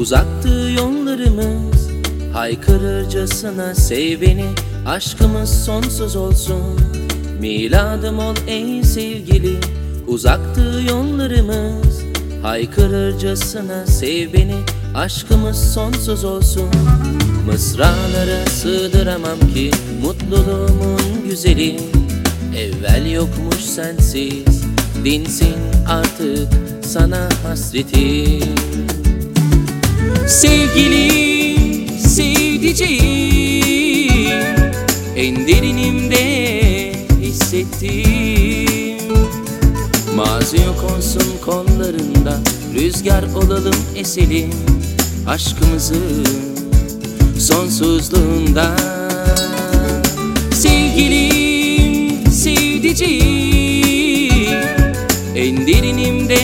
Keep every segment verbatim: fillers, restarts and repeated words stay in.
Uzaktı yollarımız, haykırırcasına sev beni. Aşkımız sonsuz olsun, miladım ol ey sevgili. Uzaktı yollarımız, haykırırcasına sev beni. Aşkımız sonsuz olsun. Mısralara sığdıramam ki mutluluğumun güzeli. Evvel yokmuş sensiz, dinsin artık sana hasretim. Sevgilim, sevdiceğim, en derinimde hissettim. Mazi yok olsun kollarında, rüzgar olalım eselim aşkımızın sonsuzluğunda. Sevgilim, sevdiceğim, en derinimde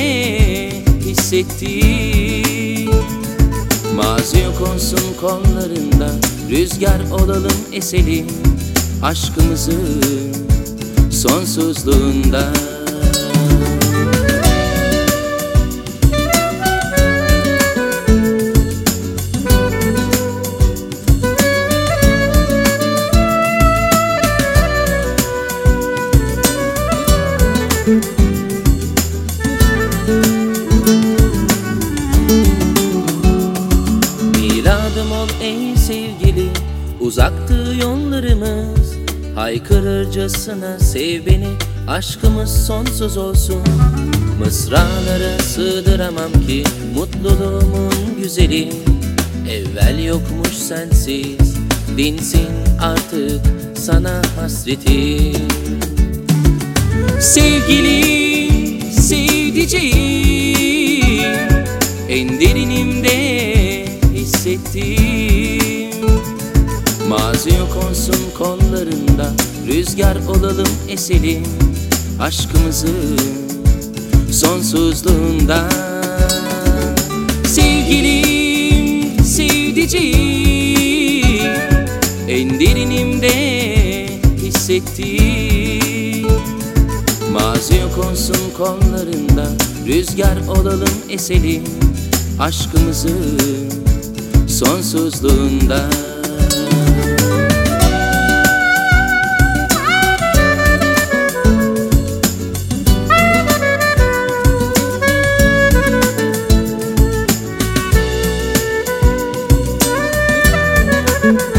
hissettim. Mazi yok olsun kollarında, rüzgar olalım eselim aşkımızın sonsuzluğunda. Miladım ol ey sevgili, uzaktı yollarımız, haykırırcasına sev beni. Aşkımız sonsuz olsun, mısralara sığdıramam ki mutluluğumun güzeli. Evvel yokmuş sensiz, dinsin artık sana hasretim. Sevgilim, sevdiceğim, en derinimde hissettim. Mazi yok olsun kollarında, rüzgar olalım eselim aşkımızın sonsuzluğunda. Sevgilim, sevdiceğim, en derinimde hissettim. Mazi yok olsun kollarında, rüzgar olalım eselim aşkımızın sonsuzluğunda. Thank you.